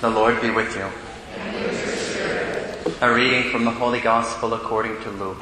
The Lord be with you. A reading from the Holy Gospel according to Luke.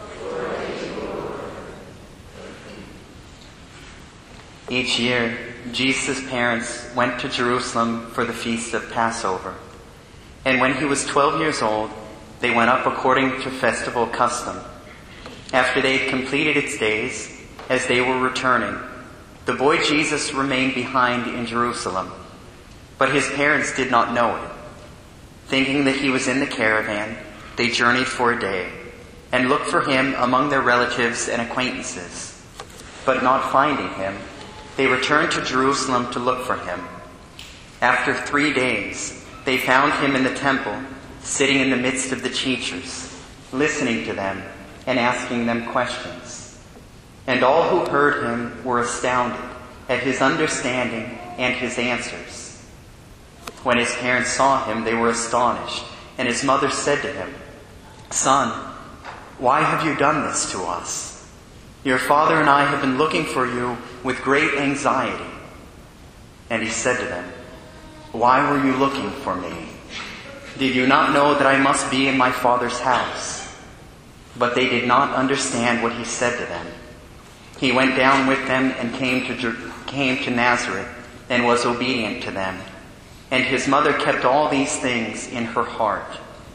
Each year, Jesus' parents went to Jerusalem for the feast of Passover. And when he was 12 years old, they went up according to festival custom. After they had completed its days, as they were returning, the boy Jesus remained behind in Jerusalem. But his parents did not know it. Thinking that he was in the caravan, they journeyed for a day and looked for him among their relatives and acquaintances. But not finding him, they returned to Jerusalem to look for him. After 3 days, they found him in the temple, sitting in the midst of the teachers, listening to them and asking them questions. And all who heard him were astounded at his understanding and his answers. When his parents saw him, they were astonished, and his mother said to him, "Son, why have you done this to us? Your father and I have been looking for you with great anxiety." And he said to them, "Why were you looking for me? Did you not know that I must be in my Father's house?" But they did not understand what he said to them. He went down with them and came to Nazareth and was obedient to them. And his mother kept all these things in her heart.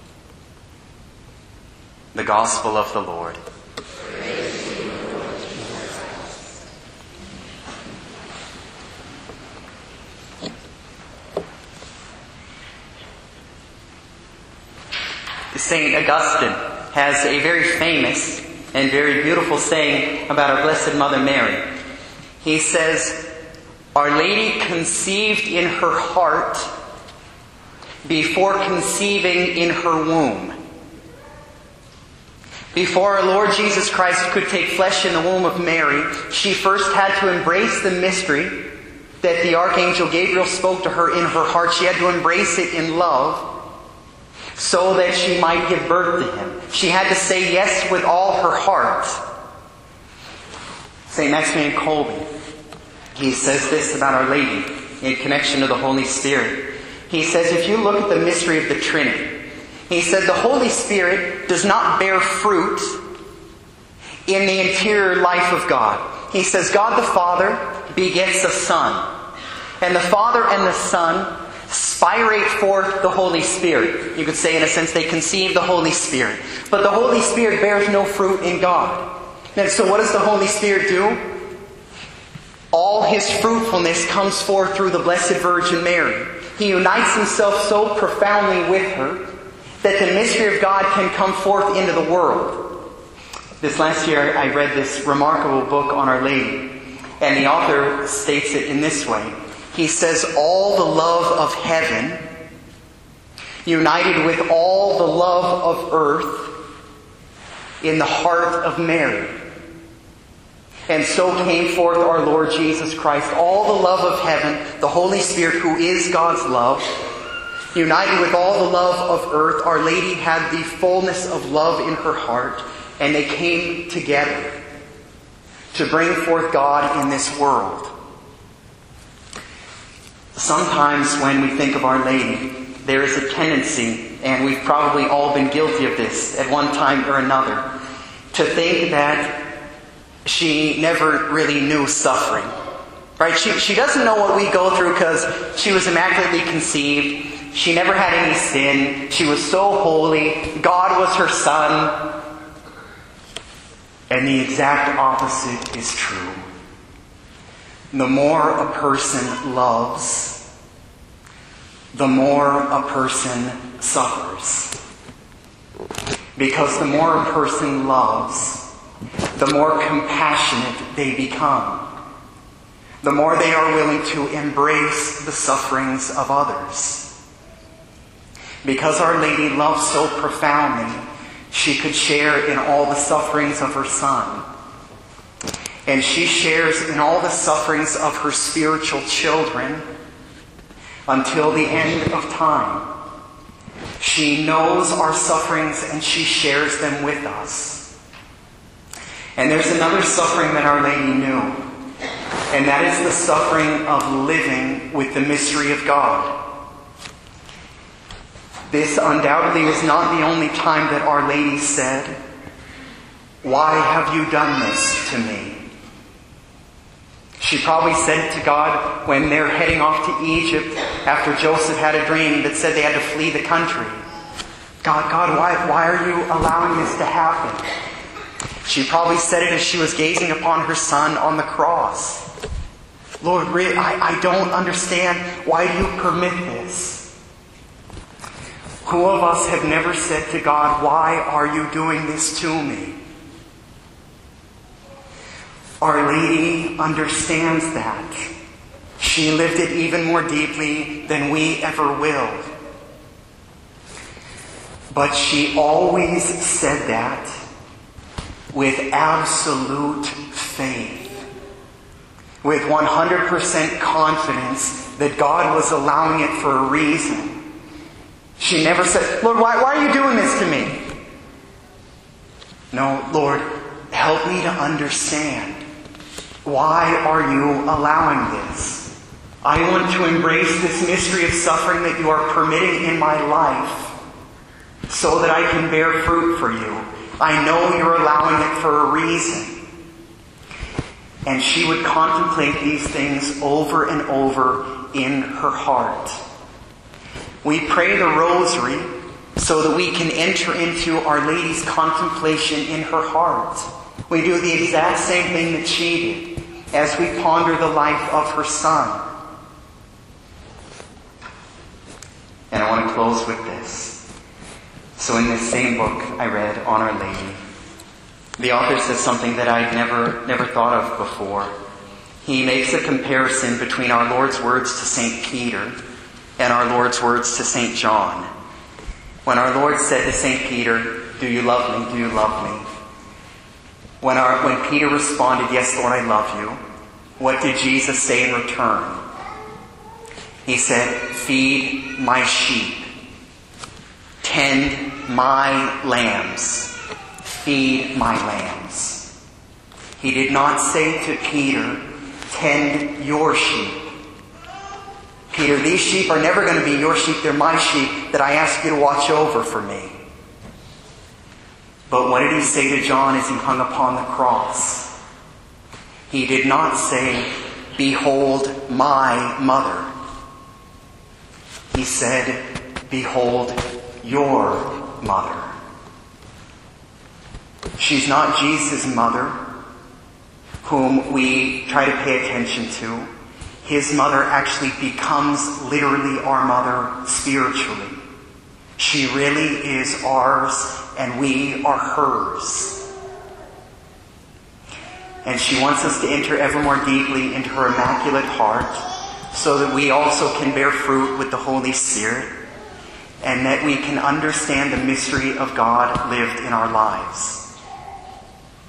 The Gospel of the Lord. St. Augustine has a very famous and very beautiful saying about our Blessed Mother Mary. He says, "Our Lady conceived in her heart before conceiving in her womb." Before our Lord Jesus Christ could take flesh in the womb of Mary, she first had to embrace the mystery that the Archangel Gabriel spoke to her in her heart. She had to embrace it in love so that she might give birth to him. She had to say yes with all her heart. St. Maximilian Kolbe, he says this about Our Lady in connection to the Holy Spirit. He says, if you look at the mystery of the Trinity, he said the Holy Spirit does not bear fruit in the interior life of God. He says God the Father begets a Son, and the Father and the Son spirate forth the Holy Spirit. You could say, in a sense, they conceive the Holy Spirit. But the Holy Spirit bears no fruit in God. And so what does the Holy Spirit do? All his fruitfulness comes forth through the Blessed Virgin Mary. He unites himself so profoundly with her that the mystery of God can come forth into the world. This last year I read this remarkable book on Our Lady, and the author states it in this way. He says, all the love of heaven united with all the love of earth in the heart of Mary. And so came forth our Lord Jesus Christ, all the love of heaven, the Holy Spirit who is God's love, united with all the love of earth. Our Lady had the fullness of love in her heart, and they came together to bring forth God in this world. Sometimes when we think of Our Lady, there is a tendency, and we've probably all been guilty of this at one time or another, to think that she never really knew suffering. Right? She doesn't know what we go through because she was immaculately conceived. She never had any sin. She was so holy. God was her son. And the exact opposite is true. The more a person loves, the more a person suffers. Because the more a person loves, the more compassionate they become. The more they are willing to embrace the sufferings of others. Because Our Lady loved so profoundly, she could share in all the sufferings of her Son. And she shares in all the sufferings of her spiritual children until the end of time. She knows our sufferings and she shares them with us. And there's another suffering that Our Lady knew, and that is the suffering of living with the mystery of God. This undoubtedly was not the only time that Our Lady said, "Why have you done this to me?" She probably said it to God when they're heading off to Egypt after Joseph had a dream that said they had to flee the country. God, why are you allowing this to happen? She probably said it as she was gazing upon her son on the cross. Lord, I don't understand. Why do you permit this? Who of us have never said to God, "Why are you doing this to me?" Our Lady understands that. She lived it even more deeply than we ever will. But she always said that with absolute faith, with 100% confidence that God was allowing it for a reason. She never said, "Lord, why are you doing this to me?" No, "Lord, help me to understand. Why are you allowing this? I want to embrace this mystery of suffering that you are permitting in my life so that I can bear fruit for you. I know you're allowing it for a reason." And she would contemplate these things over and over in her heart. We pray the Rosary so that we can enter into Our Lady's contemplation in her heart. We do the exact same thing that she did as we ponder the life of her son. And I want to close with this. So in this same book I read on Our Lady, the author says something that I'd never thought of before. He makes a comparison between our Lord's words to St. Peter and our Lord's words to St. John. When our Lord said to St. Peter, "Do you love me? Do you love me?" When Peter responded, "Yes, Lord, I love you," what did Jesus say in return? He said, "Feed my sheep. Tend my lambs. Feed my lambs." He did not say to Peter, "Tend your sheep. Peter, these sheep are never going to be your sheep. They're my sheep that I ask you to watch over for me." But what did he say to John as he hung upon the cross? He did not say, "Behold my mother." He said, "Behold your mother." She's not Jesus' mother, whom we try to pay attention to. His mother actually becomes literally our mother spiritually. She really is ours, and we are hers. And she wants us to enter ever more deeply into her immaculate heart, so that we also can bear fruit with the Holy Spirit, and that we can understand the mystery of God lived in our lives.